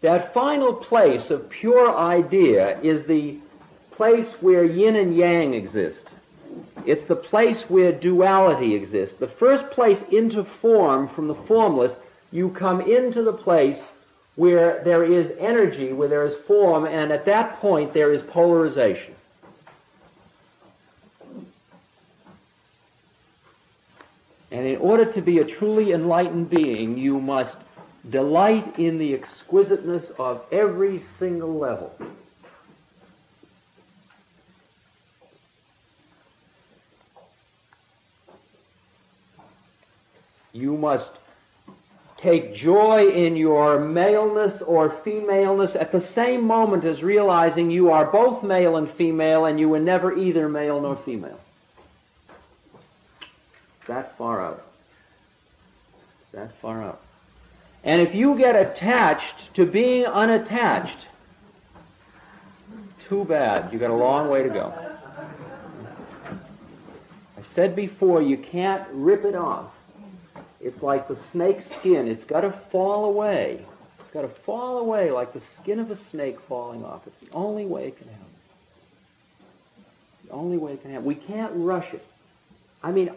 That final place of pure idea is the place where yin and yang exist. It's the place where duality exists. The first place into form from the formless, you come into the place where there is energy, where there is form, and at that point there is polarization. And in order to be a truly enlightened being, you must delight in the exquisiteness of every single level. You must take joy in your maleness or femaleness at the same moment as realizing you are both male and female, and you were never either male nor female. That far out. That far out. And if you get attached to being unattached, too bad. You got a long way to go. I said before, you can't rip it off. It's like the snake's skin. It's got to fall away. It's got to fall away like the skin of a snake falling off. It's the only way it can happen. The only way it can happen. We can't rush it. I mean,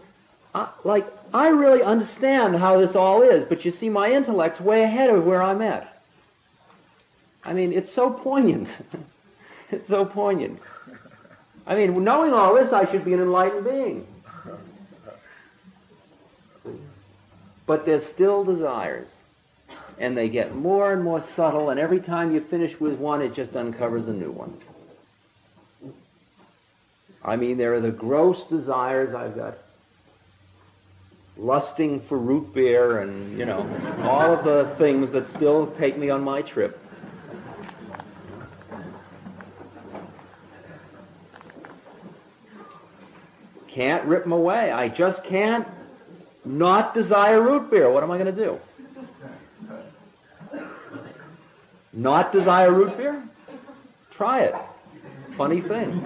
I really understand how this all is, but you see, my intellect's way ahead of where I'm at. I mean, it's so poignant. It's so poignant. I mean, knowing all this, I should be an enlightened being. But there's still desires, and they get more and more subtle, and every time you finish with one, it just uncovers a new one. I mean, there are the gross desires. I've got lusting for root beer and, all of the things that still take me on my trip. Can't rip them away. I just can't not desire root beer. What am I going to do? Not desire root beer? Try it. Funny thing.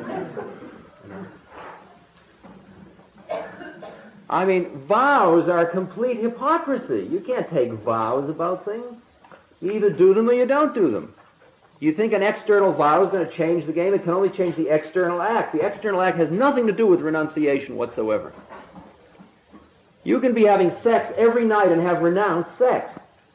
I mean, vows are complete hypocrisy. You can't take vows about things. You either do them or you don't do them. You think an external vow is going to change the game? It can only change the external act. The external act has nothing to do with renunciation whatsoever. You can be having sex every night and have renounced sex.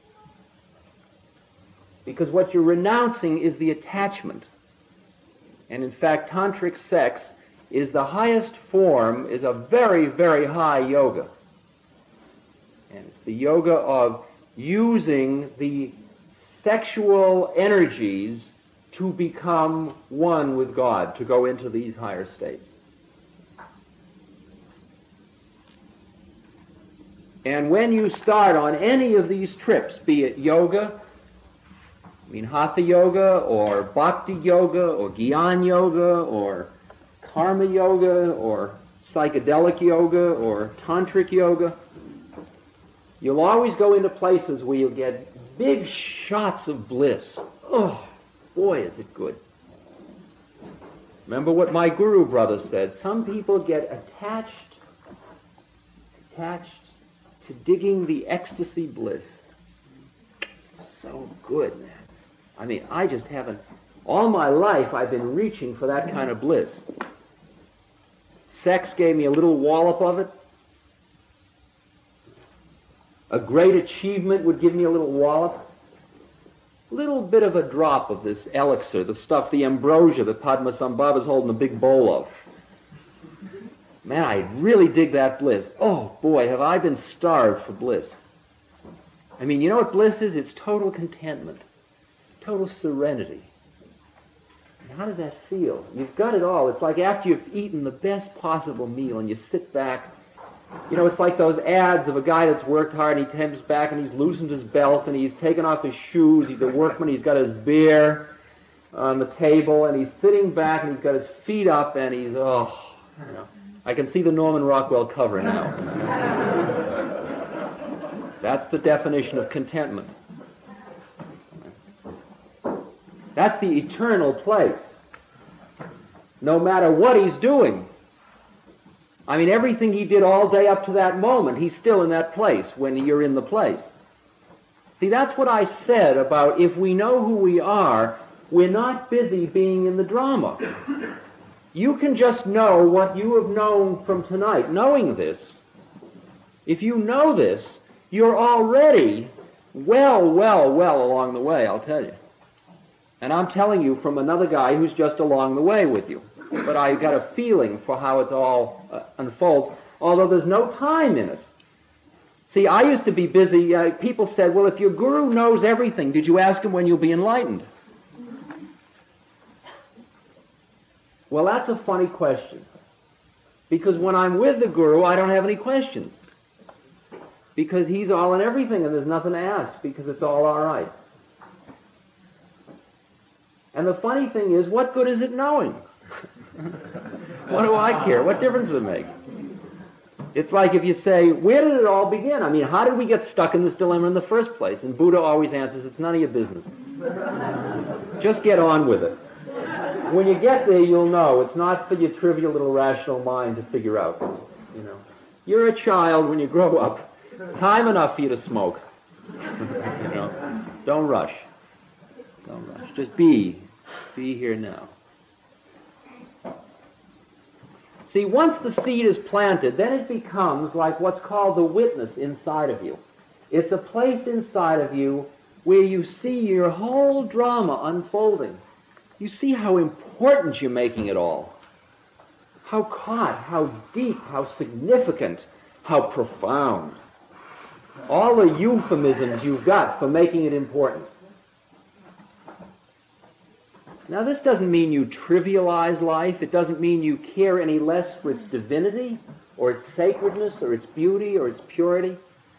Because what you're renouncing is the attachment. And in fact, tantric sex is the highest form, is a very, very high yoga. And it's the yoga of using the sexual energies to become one with God, to go into these higher states. And when you start on any of these trips, be it yoga, hatha yoga, or bhakti yoga, or gyan yoga, or karma yoga, or psychedelic yoga, or tantric yoga, you'll always go into places where you'll get big shots of bliss. Oh, boy, is it good. Remember what my guru brother said. Some people get attached to digging the ecstasy bliss. It's so good, man. I mean, I just haven't, all my life I've been reaching for that kind of bliss. Sex gave me a little wallop of it. A great achievement would give me a little wallop. A little bit of a drop of this elixir, the stuff, the ambrosia that Padmasambhava's holding a big bowl of. Man, I really dig that bliss. Oh, boy, have I been starved for bliss. I mean, you know what bliss is? It's total contentment, total serenity. And how does that feel? You've got it all. It's like after you've eaten the best possible meal and you sit back. It's like those ads of a guy that's worked hard and he comes back and he's loosened his belt and he's taken off his shoes. He's a workman. He's got his beer on the table and he's sitting back and he's got his feet up and he's, I can see the Norman Rockwell cover now. That's the definition of contentment. That's the eternal place. No matter what he's doing. I mean, everything he did all day up to that moment, he's still in that place when you're in the place. See, that's what I said about if we know who we are, we're not busy being in the drama. You can just know what you have known from tonight. Knowing this, if you know this, you're already well along the way, I'll tell you. And I'm telling you from another guy who's just along the way with you. But I got a feeling for how it all unfolds, although there's no time in it. See, I used to be busy. People said, well, if your guru knows everything, did you ask him when you'll be enlightened? Well, that's a funny question. Because when I'm with the guru, I don't have any questions. Because he's all in everything and there's nothing to ask because it's all right. And the funny thing is, what good is it knowing? What do I care? What difference does it make? It's like if you say, where did it all begin? I mean, how did we get stuck in this dilemma in the first place? And Buddha always answers, it's none of your business. Just get on with it. When you get there, you'll know. It's not for your trivial little rational mind to figure out. You know, you're a child when you grow up. Time enough for you to smoke. You know, don't rush. Don't rush. Just be here now. See, once the seed is planted, then it becomes like what's called the witness inside of you. It's a place inside of you where you see your whole drama unfolding. You see how important you're making it all. How caught, how deep, how significant, how profound. All the euphemisms you've got for making it important. Now, this doesn't mean you trivialize life. It doesn't mean you care any less for its divinity, or its sacredness, or its beauty, or its purity.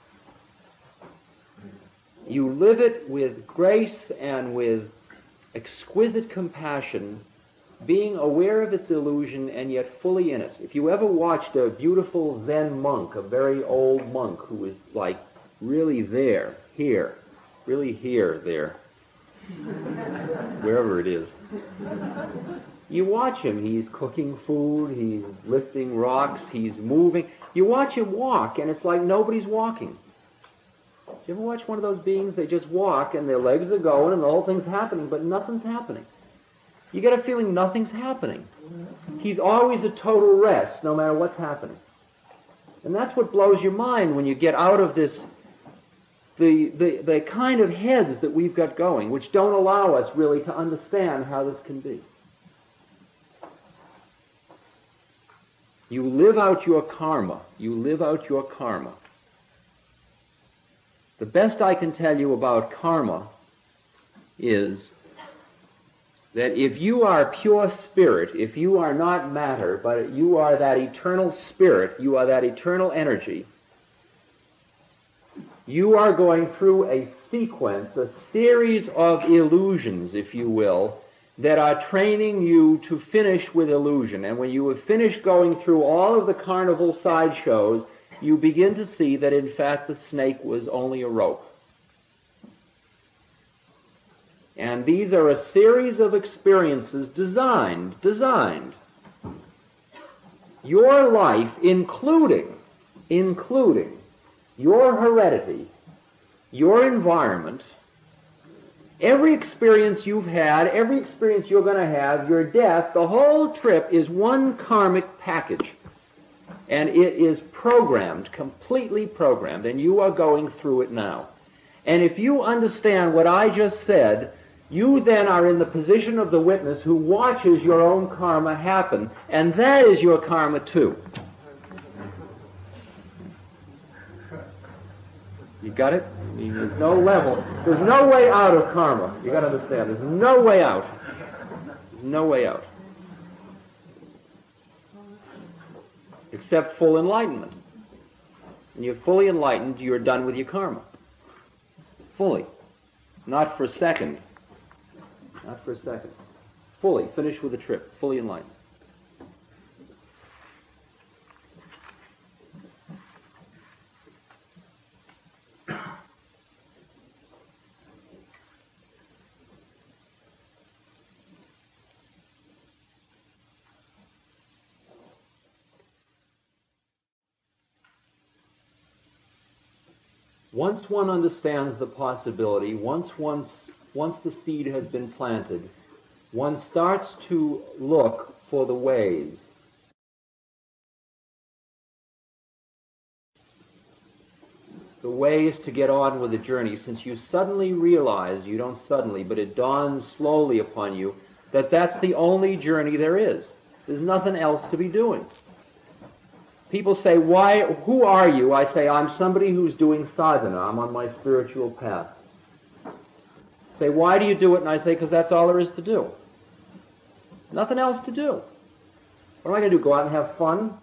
You live it with grace and with exquisite compassion, being aware of its illusion and yet fully in it. If you ever watched a beautiful Zen monk, a very old monk who is like really there, here, really here, there, wherever it is. You watch him, he's cooking food, he's lifting rocks, he's moving. You watch him walk, and it's like nobody's walking. Do you ever watch one of those beings? They just walk, and their legs are going, and the whole thing's happening, but nothing's happening. You get a feeling nothing's happening. He's always at total rest, no matter what's happening. And that's what blows your mind when you get out of this the kind of heads that we've got going, which don't allow us really to understand how this can be. You live out your karma. You live out your karma. The best I can tell you about karma is that if you are pure spirit, if you are not matter, but you are that eternal spirit, you are that eternal energy, you are going through a sequence, a series of illusions, if you will, that are training you to finish with illusion. And when you have finished going through all of the carnival sideshows, you begin to see that in fact the snake was only a rope. And these are a series of experiences designed. Your life, including your heredity, your environment, every experience you've had, every experience you're going to have, your death, the whole trip is one karmic package. And it is programmed, completely programmed, and you are going through it now. And if you understand what I just said, you then are in the position of the witness who watches your own karma happen, and that is your karma too. You got it? I mean, there's no level. There's no way out of karma. You got to understand. There's no way out. There's no way out. Except full enlightenment. When you're fully enlightened, you're done with your karma. Fully. Not for a second. Not for a second. Fully. Finished with the trip. Fully enlightened. Once one understands the possibility, once the seed has been planted, one starts to look for the ways. The ways to get on with the journey, since you suddenly realize, you don't suddenly, but it dawns slowly upon you, that that's the only journey there is. There's nothing else to be doing. People say, who are you? I say, I'm somebody who's doing sadhana. I'm on my spiritual path. Say, why do you do it? And I say, because that's all there is to do. Nothing else to do. What am I going to do, go out and have fun?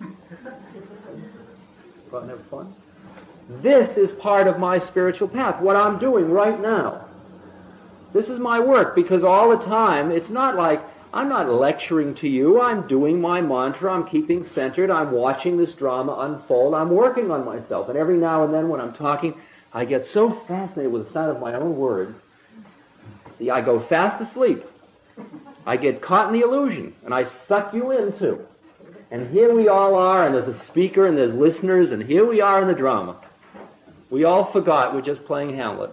Go out and have fun? This is part of my spiritual path, what I'm doing right now. This is my work, because all the time, it's not like, I'm not lecturing to you, I'm doing my mantra, I'm keeping centered, I'm watching this drama unfold, I'm working on myself. And every now and then when I'm talking, I get so fascinated with the sound of my own words, I go fast asleep. I get caught in the illusion, and I suck you in too. And here we all are, and there's a speaker, and there's listeners, and here we are in the drama. We all forgot we're just playing Hamlet.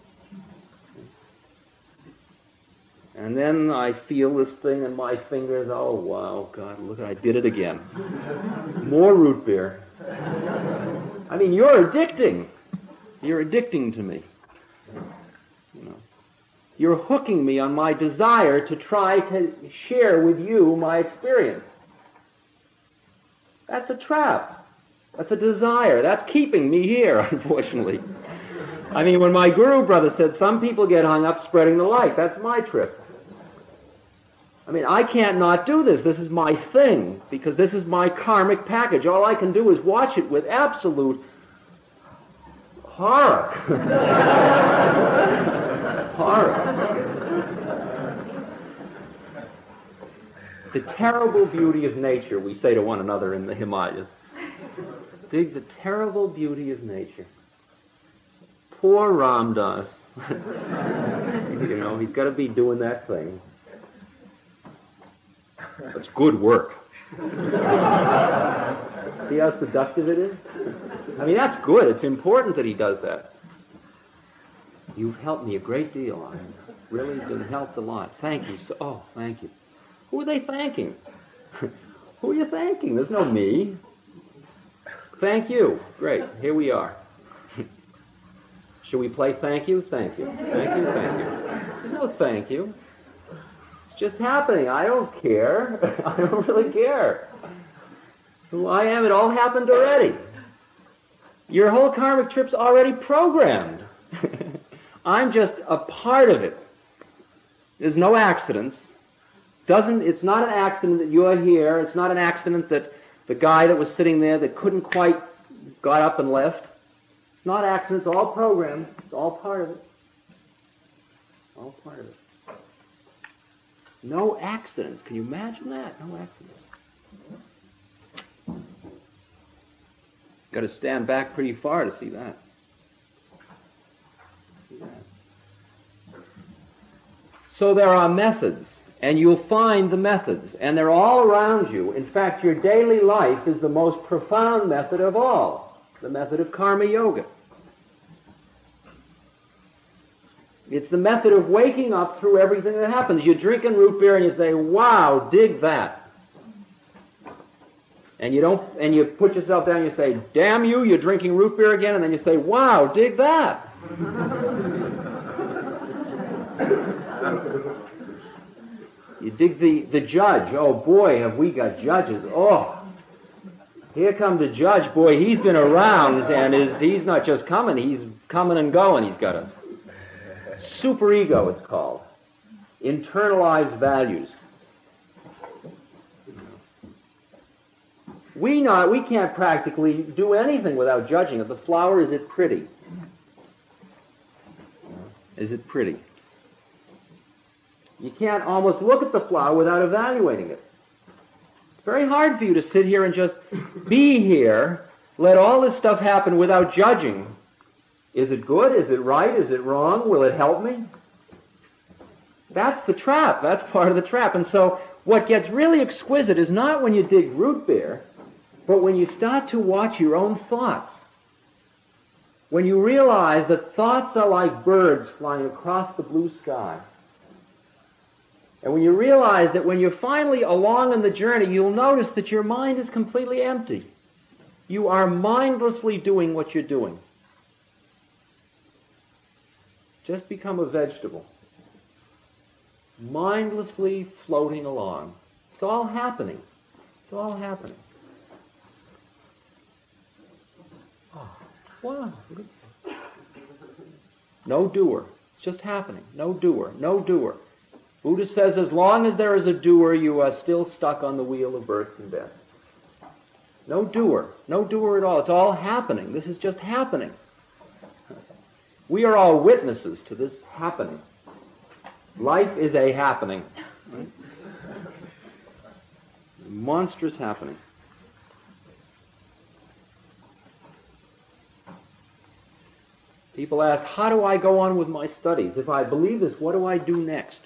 And then I feel this thing in my fingers. Oh, wow, God, look, I did it again. More root beer. I mean, you're addicting. You're addicting to me. You know, you're hooking me on my desire to try to share with you my experience. That's a trap. That's a desire. That's keeping me here, unfortunately. I mean, when my guru brother said some people get hung up spreading the light, that's my trip. I mean, I can't not do this. This is my thing, because this is my karmic package. All I can do is watch it with absolute horror. Horror. The terrible beauty of nature, we say to one another in the Himalayas. Dig the terrible beauty of nature. Poor Ram Dass. You know, he's got to be doing that thing. That's good work. See how seductive it is? I mean, that's good. It's important that he does that. You've helped me a great deal. I've really been helped a lot. Thank you. Thank you. Who are they thanking? Who are you thanking? There's no me. Thank you. Great. Here we are. Should we play thank you? Thank you. Thank you, thank you. There's no thank you. It's just happening. I don't care. I don't really care. Who I am, it all happened already. Your whole karmic trip's already programmed. I'm just a part of it. There's no accidents. It's not an accident that you're here. It's not an accident that the guy that was sitting there that couldn't quite got up and left. It's not accident. It's all programmed. It's all part of it. All part of it. No accidents. Can you imagine that? No accidents. Got to stand back pretty far to see that. So there are methods, and you'll find the methods, and they're all around you. In fact, your daily life is the most profound method of all, the method of karma yoga. It's the method of waking up through everything that happens. You're drinking root beer and you say, wow, dig that. And you put yourself down and you say, damn you, you're drinking root beer again, and then you say, wow, dig that. You dig the judge. Oh boy, have we got judges. Oh, here comes the judge. Boy, he's been around, and he's not just coming, he's coming and going. He's got a superego, it's called. Internalized values. We can't practically do anything without judging it. The flower, is it pretty? Is it pretty? You can't almost look at the flower without evaluating it. It's very hard for you to sit here and just be here, let all this stuff happen without judging. Is it good? Is it right? Is it wrong? Will it help me? That's the trap. That's part of the trap. And so what gets really exquisite is not when you dig root beer, but when you start to watch your own thoughts. when you realize that thoughts are like birds flying across the blue sky, and when you realize that when you're finally along in the journey, you'll notice that your mind is completely empty. You are mindlessly doing what you're doing. Just become a vegetable, mindlessly floating along. It's all happening. It's all happening. Oh, wow. No doer. It's just happening. No doer. No doer. Buddha says as long as there is a doer, you are still stuck on the wheel of births and deaths. No doer. No doer at all. It's all happening. This is just happening. We are all witnesses to this happening. Life is a happening. Right? Monstrous happening. People ask, how do I go on with my studies? If I believe this, what do I do next?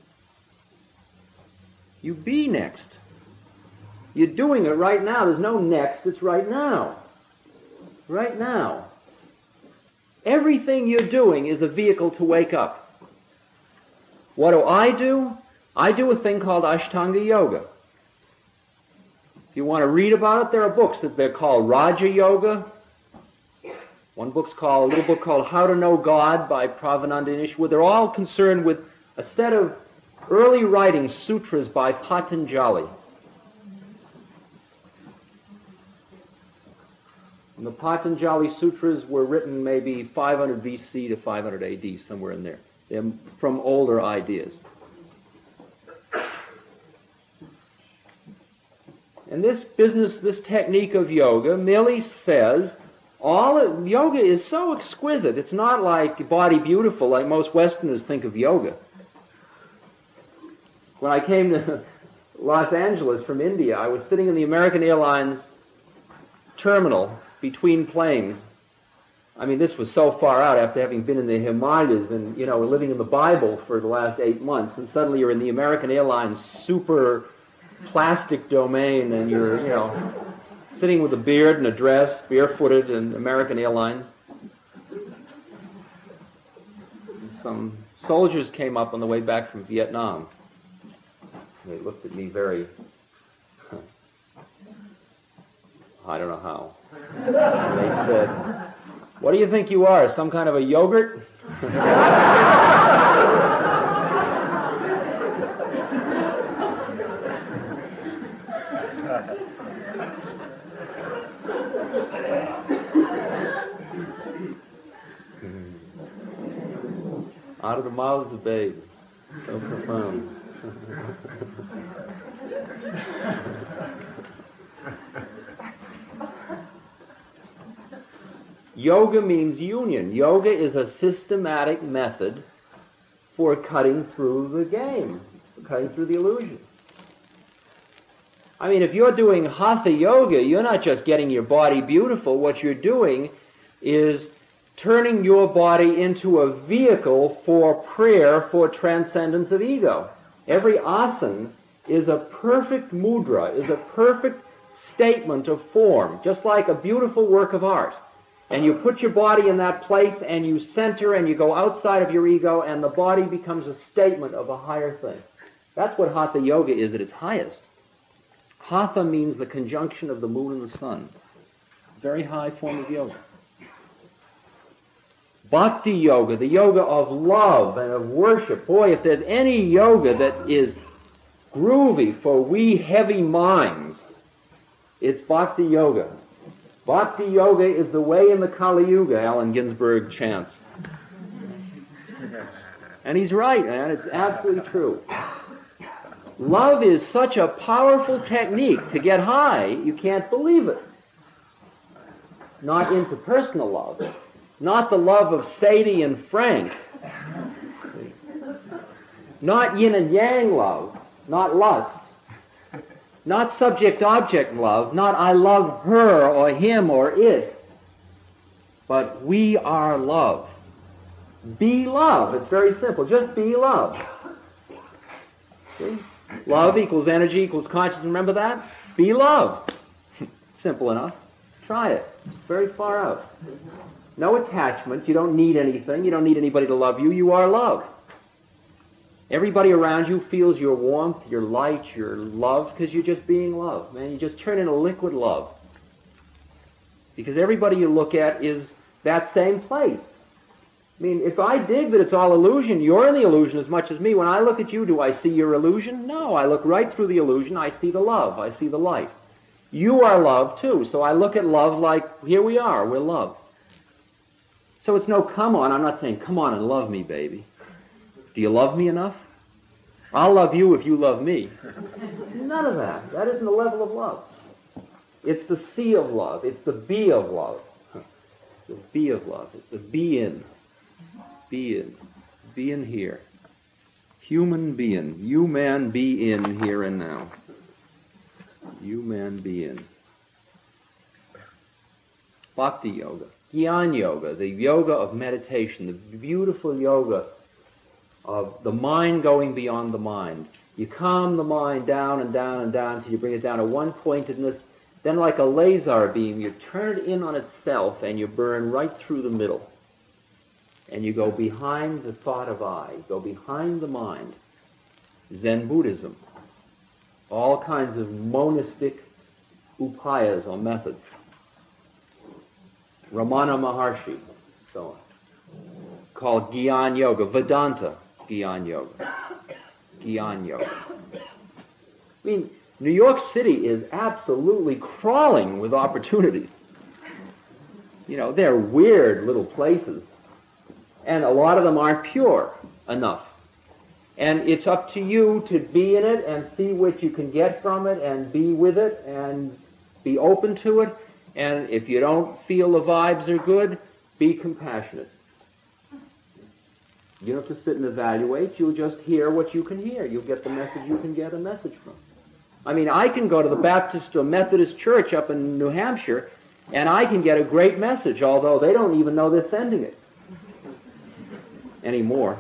You be next. You're doing it right now. There's no next. It's right now. Right now. Everything you're doing is a vehicle to wake up. What do? I do a thing called Ashtanga Yoga. If you want to read about it, there are books that they're called Raja Yoga. A little book called How to Know God by Pravananda Nishwar. They're all concerned with a set of early writing sutras by Patanjali. And the Patanjali Sutras were written maybe 500 BC to 500 AD, somewhere in there. They're from older ideas. And this business, this technique of yoga merely says, yoga is so exquisite. It's not like Body Beautiful, like most Westerners think of yoga. When I came to Los Angeles from India, I was sitting in the American Airlines terminal between planes. I mean, this was so far out after having been in the Himalayas and, living in the Bible for the last 8 months, and suddenly you're in the American Airlines super plastic domain, and you're, sitting with a beard and a dress, barefooted in American Airlines. And some soldiers came up on the way back from Vietnam. They looked at me very, I don't know how. And they said, "What do you think you are, some kind of a yogurt?" Out of the mouths of babes. So profound. Yoga means union. Yoga is a systematic method for cutting through the game, cutting through the illusion. I mean, if you're doing Hatha Yoga, you're not just getting your body beautiful. What you're doing is turning your body into a vehicle for prayer, for transcendence of ego. Every asana is a perfect mudra, is a perfect statement of form, just like a beautiful work of art. And you put your body in that place, and you center, and you go outside of your ego, and the body becomes a statement of a higher thing. That's what Hatha Yoga is at its highest. Hatha means the conjunction of the moon and the sun. Very high form of yoga. Bhakti Yoga, the yoga of love and of worship. Boy, if there's any yoga that is groovy for we heavy minds, it's Bhakti Yoga. Bhakti Yoga is the way in the Kali Yuga, Allen Ginsberg chants. And he's right, man. It's absolutely true. Love is such a powerful technique to get high, you can't believe it. Not interpersonal love. Not the love of Sadie and Frank. Not yin and yang love. Not lust. Not subject-object love. Not I love her or him or it. But we are love. Be love. It's very simple. Just be love. See? Love equals energy equals consciousness. Remember that? Be love. Simple enough. Try it. It's very far out. No attachment. You don't need anything. You don't need anybody to love you. You are love. Everybody around you feels your warmth, your light, your love, because you're just being love, man. You just turn into liquid love. Because everybody you look at is that same place. I mean, if I dig that it's all illusion, you're in the illusion as much as me. When I look at you, do I see your illusion? No, I look right through the illusion. I see the love. I see the light. You are love, too. So I look at love like, here we are, we're love. So it's no come on. I'm not saying, come on and love me, baby. Do you love me enough? I'll love you if you love me. None of that. That isn't the level of love. It's the C of love. It's the B of love. The B of love. It's a be in. Be in. Be in here. Human being. You man be in here and now. You man be in. Bhakti yoga. Jnana yoga. The yoga of meditation. The beautiful yoga of the mind going beyond the mind. You calm the mind down and down and down until you bring it down to one-pointedness. Then like a laser beam, you turn it in on itself and you burn right through the middle. And you go behind the thought of I, go behind the mind. Zen Buddhism. All kinds of monistic upayas or methods. Ramana Maharshi, so on. Called Gyan Yoga, Vedanta Gyan Yoga. Gyan Yoga. I mean, New York City is absolutely crawling with opportunities. You know, they're weird little places. And a lot of them aren't pure enough. And it's up to you to be in it and see what you can get from it and be with it and be open to it. And if you don't feel the vibes are good, be compassionate. You don't have to sit and evaluate. You'll just hear what you can hear. You'll get the message you can get a message from. I mean, I can go to the Baptist or Methodist church up in New Hampshire, and I can get a great message, although they don't even know they're sending it anymore.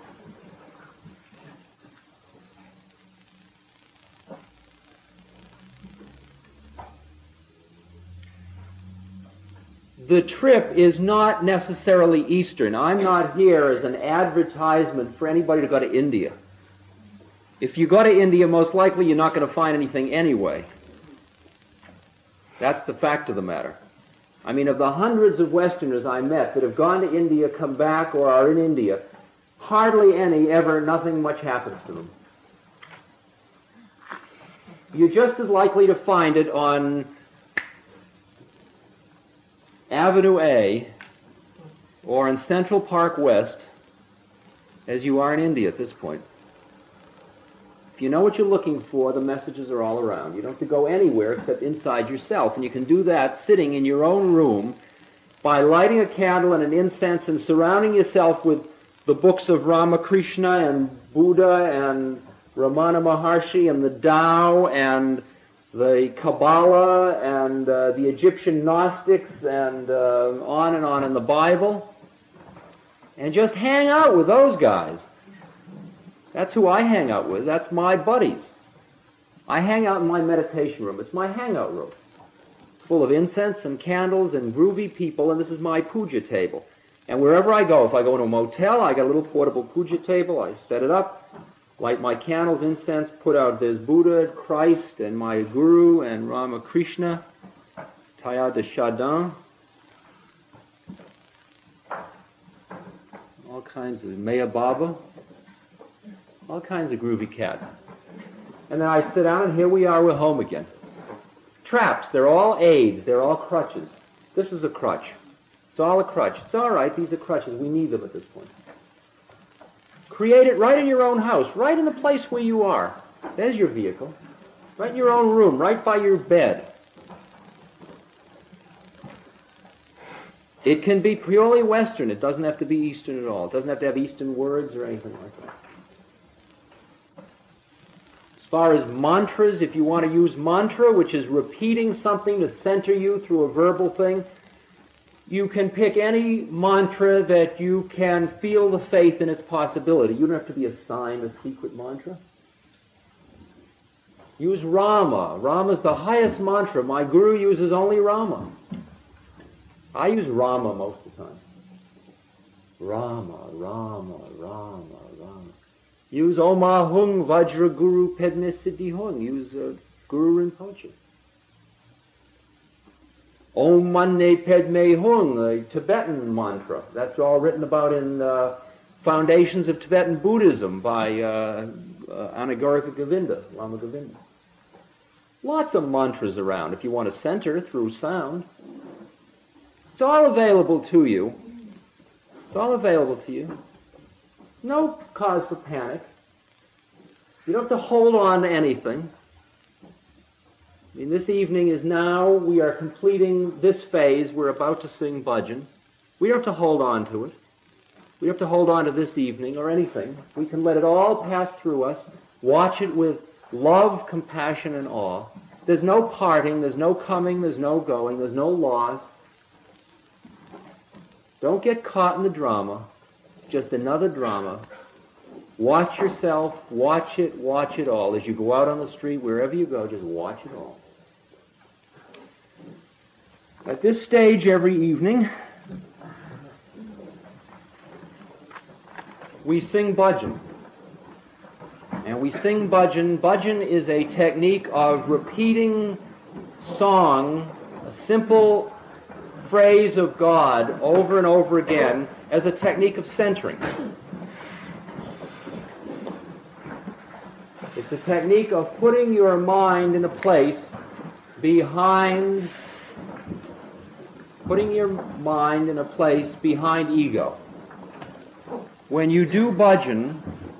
The trip is not necessarily Eastern. I'm not here as an advertisement for anybody to go to India. If you go to India, most likely you're not going to find anything anyway. That's the fact of the matter. I mean, of the hundreds of Westerners I met that have gone to India, come back, or are in India, hardly any ever, nothing much happens to them. You're just as likely to find it on Avenue A or in Central Park West as you are in India at this point. If you know what you're looking for, the messages are all around. You don't have to go anywhere except inside yourself, and you can do that sitting in your own room by lighting a candle and an incense and surrounding yourself with the books of Ramakrishna and Buddha and Ramana Maharshi and the Tao and the Kabbalah and the Egyptian Gnostics and on in the Bible, and just hang out with those guys. That's who I hang out with. That's my buddies. I hang out in my meditation room. It's my hangout room. It's full of incense and candles and groovy people, and this is my puja table. And wherever I go, if I go to a motel, I got a little portable puja table. I set it up, light my candles, incense, put out there's Buddha, Christ, and my Guru, and Ramakrishna, Teilhard de Chardin, all kinds of Maya Baba, all kinds of groovy cats. And then I sit down, and here we are, we're home again. Traps, they're all aids, they're all crutches. This is a crutch. It's all a crutch. It's all right, these are crutches. We need them at this point. Create it right in your own house, right in the place where you are. There's your vehicle. Right in your own room, right by your bed. It can be purely Western. It doesn't have to be Eastern at all. It doesn't have to have Eastern words or anything like that. As far as mantras, if you want to use mantra, which is repeating something to center you through a verbal thing, you can pick any mantra that you can feel the faith in its possibility. You don't have to be assigned a secret mantra. Use Rama. Rama is the highest mantra. My Guru uses only Rama. I use Rama most of the time. Rama, Rama, Rama, Rama. Use Oma Hung Vajra Guru Padme Siddhi Hung. Use Guru Rinpoche. Om Mane Padme Hung, a Tibetan mantra. That's all written about in Foundations of Tibetan Buddhism by Anagarika Govinda, Lama Govinda. Lots of mantras around if you want to center through sound. It's all available to you. It's all available to you. No cause for panic. You don't have to hold on to anything. I mean, this evening is now, we are completing this phase. We're about to sing bhajan. We don't have to hold on to it. We don't have to hold on to this evening or anything. We can let it all pass through us, watch it with love, compassion, and awe. There's no parting, there's no coming, there's no going, there's no loss. Don't get caught in the drama. It's just another drama. Watch yourself, watch it all. As you go out on the street, wherever you go, just watch it all. At this stage every evening, we sing bhajan. And we sing bhajan. Bhajan is a technique of repeating song, a simple phrase of God over and over again as a technique of centering. It's a technique of putting your mind in a place behind ego. When you do bhajan,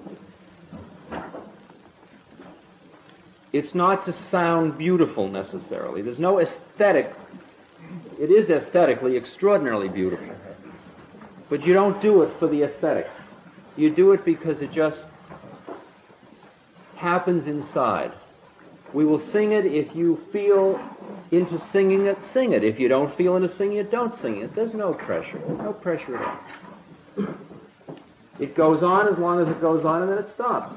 it's not to sound beautiful necessarily. There's no aesthetic. It is aesthetically extraordinarily beautiful. But you don't do it for the aesthetics. You do it because it just happens inside. We will sing it. If you feel into singing it, sing it. If you don't feel into singing it, don't sing it. There's no pressure. No pressure at all. It goes on as long as it goes on, and then it stops.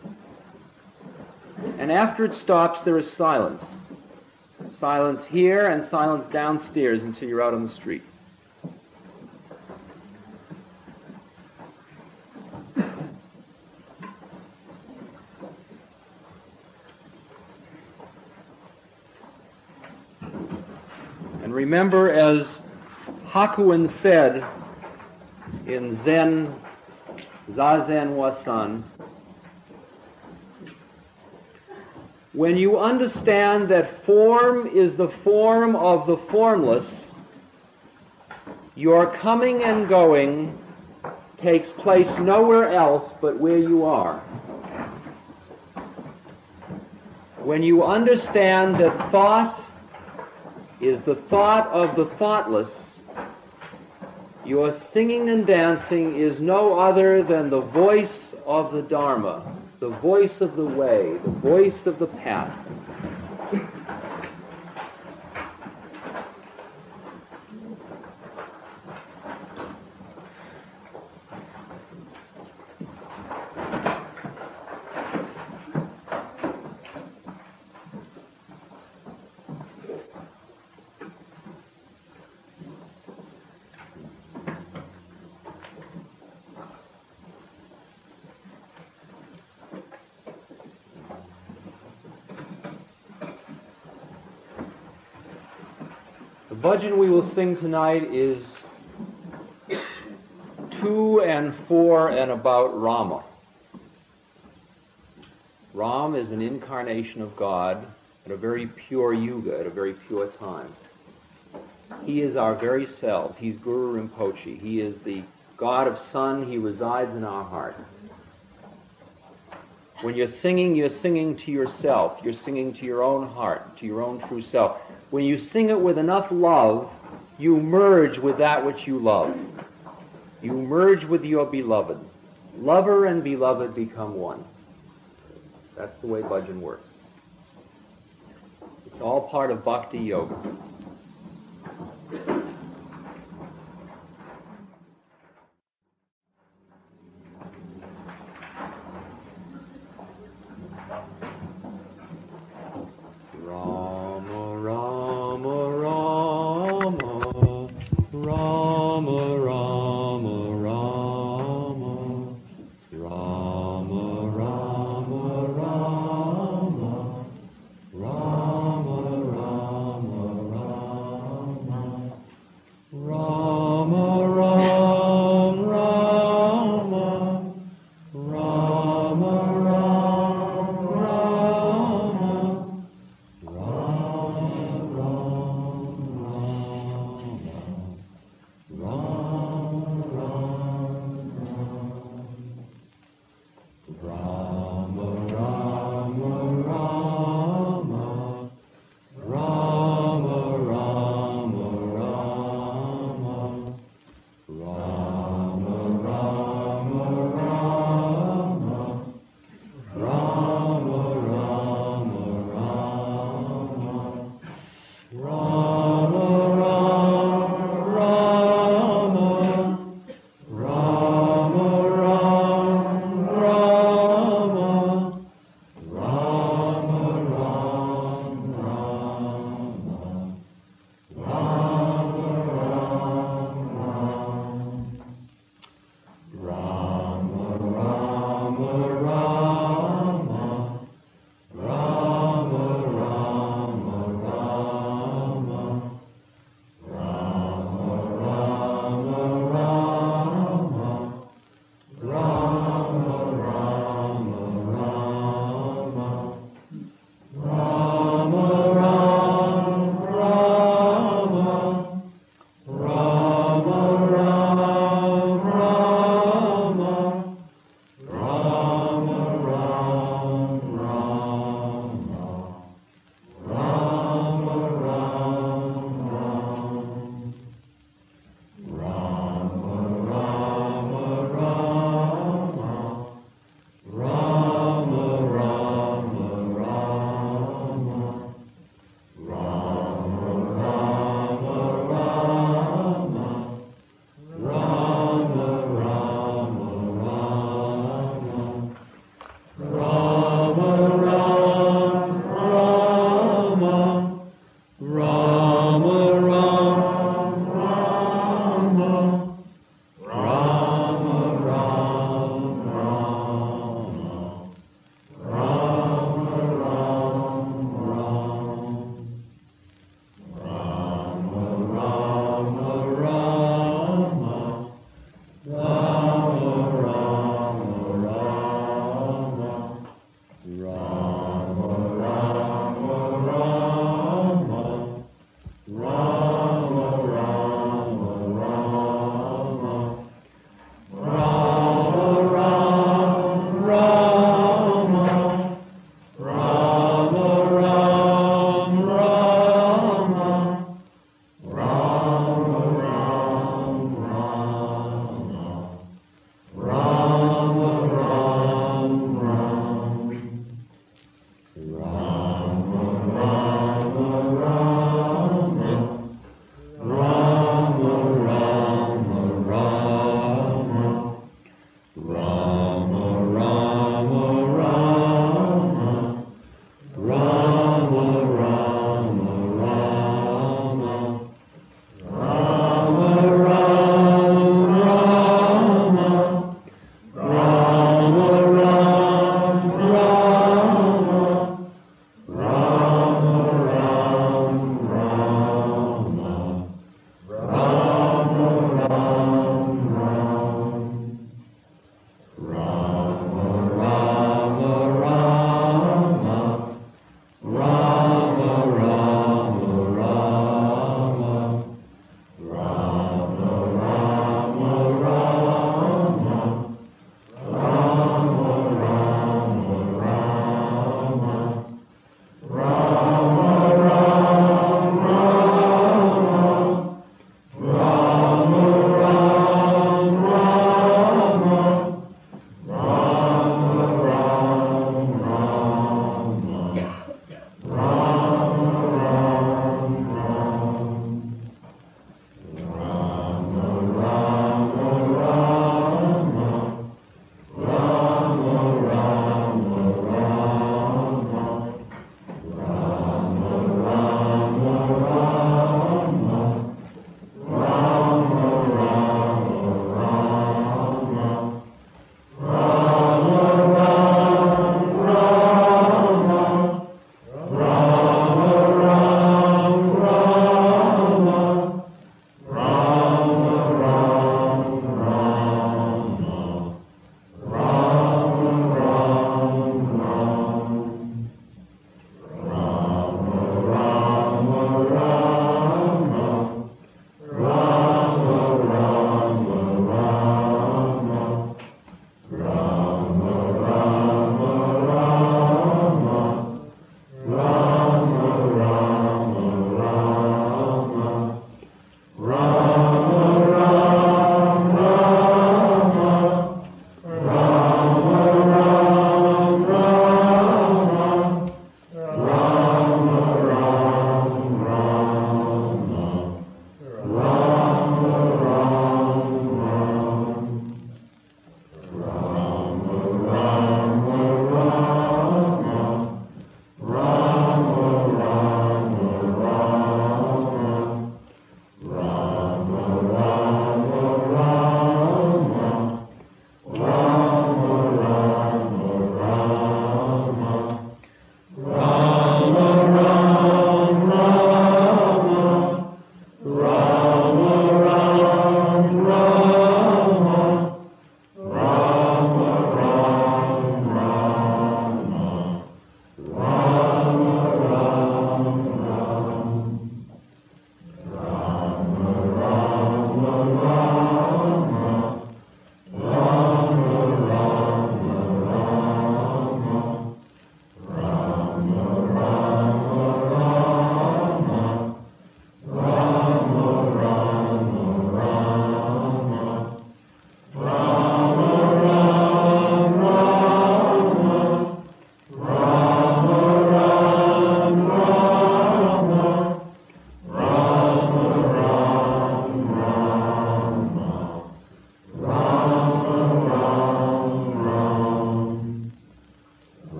And after it stops, there is silence. Silence here and silence downstairs until you're out on the street. And remember, as Hakuin said in Zen, Zazen Wasan, when you understand that form is the form of the formless, your coming and going takes place nowhere else but where you are. When you understand that thought is the thought of the thoughtless, your singing and dancing is no other than the voice of the Dharma, the voice of the way, the voice of the path. The bhajan we will sing tonight is to and for and about Rama. Ram is an incarnation of God at a very pure yuga, at a very pure time. He is our very selves. He's Guru Rinpoche. He is the God of sun. He resides in our heart. When you're singing to yourself. You're singing to your own heart, to your own true self. When you sing it with enough love, you merge with that which you love. You merge with your beloved. Lover and beloved become one. That's the way bhajan works. It's all part of bhakti yoga. Rama, Rama,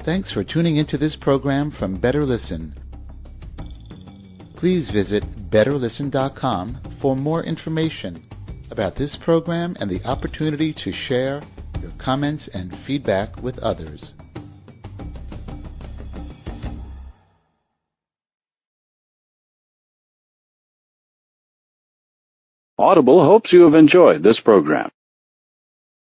Thanks for tuning into this program from Better Listen. Please visit betterlisten.com for more information about this program and the opportunity to share your comments and feedback with others. Audible hopes you have enjoyed this program.